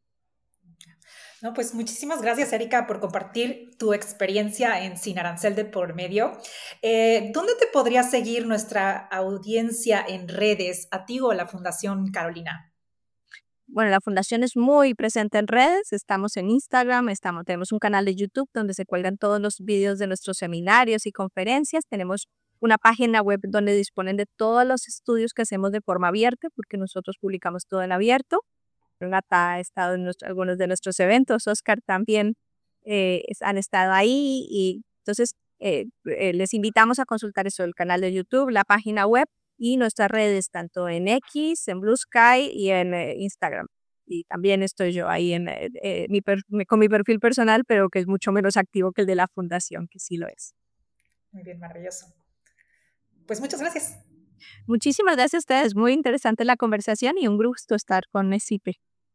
No, pues muchísimas gracias, Erika, por compartir tu experiencia en Sin Arancel de por medio. Eh, ¿Dónde te podría seguir nuestra audiencia en redes, a ti o a la Fundación Carolina? Bueno, la fundación es muy presente en redes, estamos en Instagram, estamos, tenemos un canal de YouTube donde se cuelgan todos los videos de nuestros seminarios y conferencias, tenemos una página web donde disponen de todos los estudios que hacemos de forma abierta, porque nosotros publicamos todo en abierto. Renata ha estado en nuestro- algunos de nuestros eventos, Oscar también eh, es- han estado ahí y entonces eh, eh, les invitamos a consultar eso, el canal de YouTube, la página web y nuestras redes, tanto en X, en Blue Sky y en eh, Instagram. Y también estoy yo ahí en, eh, eh, mi per- mi- con mi perfil personal, pero que es mucho menos activo que el de la fundación, que sí lo es. Muy bien, maravilloso. Pues muchas gracias. Muchísimas gracias a ustedes, muy interesante la conversación y un gusto estar con Esipe.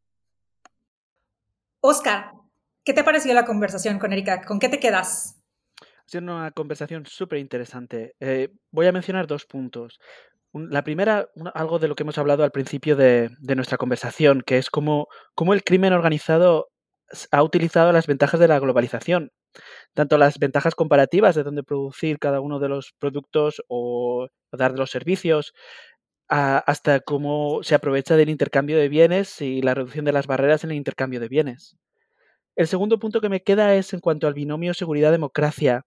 Oscar, ¿qué te pareció la conversación con Erika? ¿Con qué te quedas? Ha sido una conversación súper interesante. Eh, voy a mencionar dos puntos. Un- La primera, una- algo de lo que hemos hablado al principio de, de nuestra conversación, que es cómo, cómo el crimen organizado s- ha utilizado las ventajas de la globalización, tanto las ventajas comparativas de dónde producir cada uno de los productos o dar los servicios, a- hasta cómo se aprovecha del intercambio de bienes y la reducción de las barreras en el intercambio de bienes. el segundo punto que me queda es en cuanto al binomio seguridad-democracia.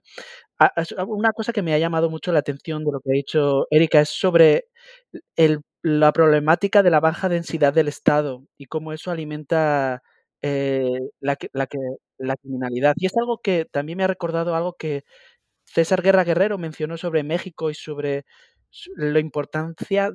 Una cosa que me ha llamado mucho la atención de lo que ha dicho Erika es sobre el, la problemática de la baja densidad del Estado y cómo eso alimenta eh, la, la, la criminalidad. Y es algo que también me ha recordado algo que César Guerra Guerrero mencionó sobre México y sobre la importancia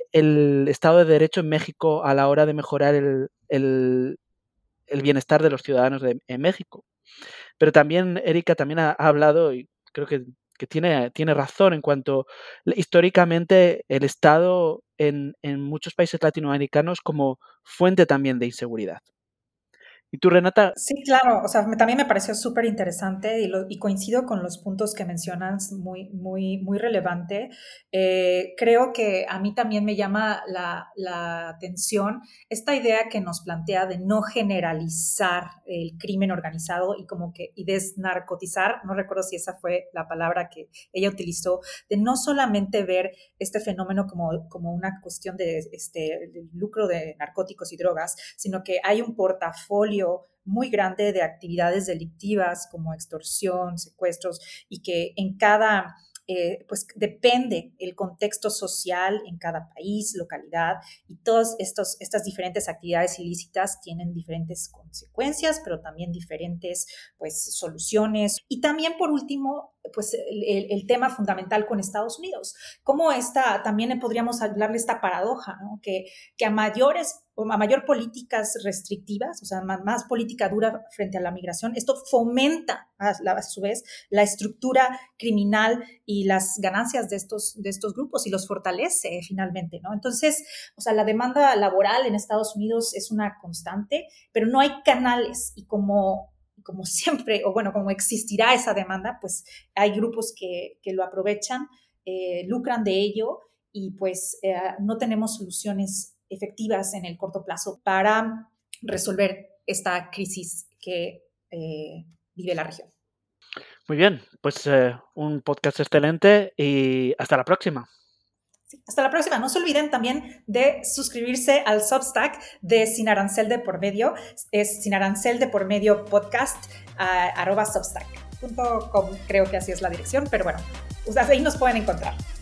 del Estado de Derecho en México a la hora de mejorar el, el, el bienestar de los ciudadanos de, en México. Pero también Erika también ha, ha hablado, y creo que, que tiene, tiene razón, en cuanto históricamente el Estado en, en muchos países latinoamericanos como fuente también de inseguridad. ¿Y tú, Renata? Sí, claro, o sea, me, también me pareció súper interesante y, lo, y coincido con los puntos que mencionas, muy, muy, muy relevante. Eh, creo que a mí también me llama la, la atención esta idea que nos plantea de no generalizar el crimen organizado y como que y desnarcotizar, no recuerdo si esa fue la palabra que ella utilizó, de no solamente ver este fenómeno como, como una cuestión de, este, de lucro de narcóticos y drogas, sino que hay un portafolio muy grande de actividades delictivas como extorsión, secuestros, y que en cada, eh, pues depende el contexto social en cada país, localidad, y todas estos, estas diferentes actividades ilícitas tienen diferentes consecuencias, pero también diferentes, pues, soluciones. Y también, por último, pues el, el tema fundamental con Estados Unidos, cómo esta, también podríamos hablarle esta paradoja, ¿no? que, que a mayores a mayor políticas restrictivas, o sea, más, más política dura frente a la migración, esto fomenta a, a su vez la estructura criminal y las ganancias de estos, de estos grupos y los fortalece finalmente, ¿no? Entonces, o sea, la demanda laboral en Estados Unidos es una constante, pero no hay canales y como como siempre, o bueno, como existirá esa demanda, pues hay grupos que, que lo aprovechan, eh, lucran de ello y pues eh, no tenemos soluciones efectivas en el corto plazo para resolver esta crisis que eh, vive la región. Muy bien, pues eh, un podcast excelente y hasta la próxima. Sí, hasta la próxima. No se olviden también de suscribirse al Substack de Sin Arancel de Por Medio. Es Sin Arancel de Por Medio podcast, uh, arroba substack punto com, creo que así es la dirección, pero bueno, ahí nos pueden encontrar.